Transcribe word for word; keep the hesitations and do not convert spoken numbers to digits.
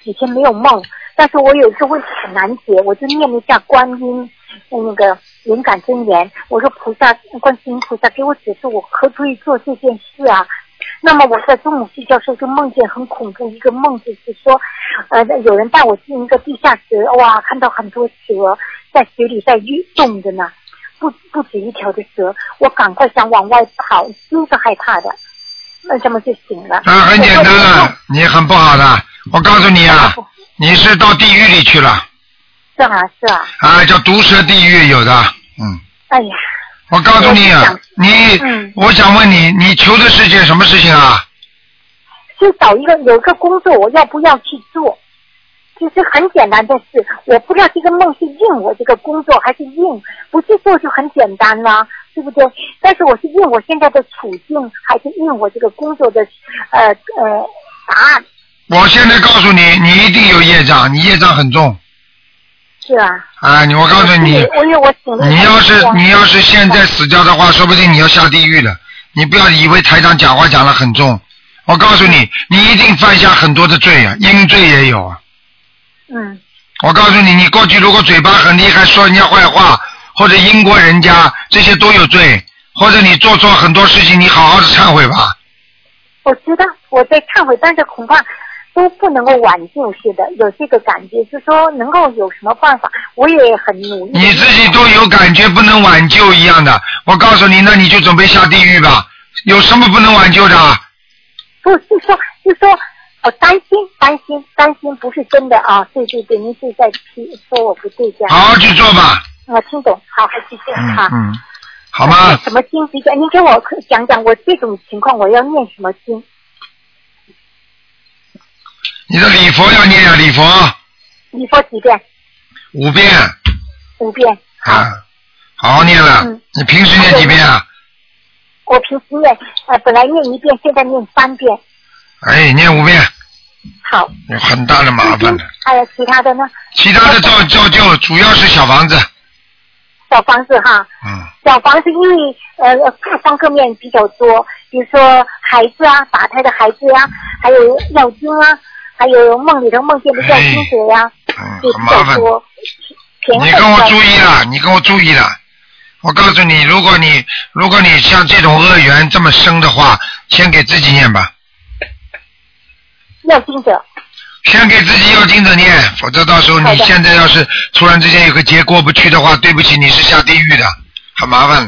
几天没有梦，但是我有一个问题很难解，我就念了一下观音那个灵感真言，我说菩萨观世音菩萨给我指示我可不可以做这件事啊。那么我在中午睡觉时候就梦见很恐怖一个梦，就是说呃有人带我进一个地下室，哇，看到很多蛇在水里在运动着呢，不不止一条的蛇，我赶快想往外跑，心是害怕的，那这么就醒了。 啊，很简单了，你很不好的，我告诉你啊，你是到地狱里去了。 是啊是啊。 啊，叫毒蛇地狱有的，嗯。 哎呀。 我告诉你啊，你、 嗯， 我想问你，你求的是件什么事情啊？ 就找一个有一个工作，我要不要去做？就是很简单的事，我不知道这个梦是应我这个工作，还是应不去做就很简单啦，对不对？但是我是应我现在的处境，还是应我这个工作的呃呃答案？ 我现在告诉你，你一定有业障，你业障很重。 是啊。 啊，你我告诉你， 我因为我醒了。 你要是你要是现在死掉的话，说不定你要下地狱的。你不要以为台长讲话讲得很重，我告诉你，你一定犯下很多的罪啊，阴罪也有啊。 嗯。 我告诉你，你过去如果嘴巴很厉害，说人家坏话，或者阴过人家，这些都有罪。或者你做错很多事情，你好好的忏悔吧。 我知道我在忏悔，但是恐怕都不能够挽救似的，有这个感觉，就是说能够有什么办法，我也很努力。 你自己都有感觉不能挽救一样的，我告诉你，那你就准备下地狱吧。有什么不能挽救的？ 不是说，是说我担心，担心，担心不是真的啊！对对对，您是在说我不对这样。 好好去做吧。 我听懂，好，还继续哈。 嗯，好吗？ 什么经比较？您给我讲讲，我这种情况我要念什么经？ 你的礼佛要念啊，礼佛。 礼佛几遍？ 五遍。 五遍。 啊，好好念了。嗯。你平时念几遍啊？ 我平时念，呃，本来念一遍，现在念三遍。 哎，念五遍。 好。 有很大的麻烦的。 还有其他的呢？ 其他的照照旧，主要是小房子。 小房子哈。 嗯。 小房子因为呃各方各面比较多，比如说孩子啊，打胎的孩子呀、啊，还有药经啊。还有梦里头梦见的要经者呀， 嗯，很麻烦。你跟我注意了，你跟我注意了。我告诉你，如果你如果你像这种恶缘这么深的话，先给自己念吧。 要经者。 先给自己要经者念，否则到时候你现在要是突然之间有个劫过不去的话，对不起，你是下地狱的，很麻烦。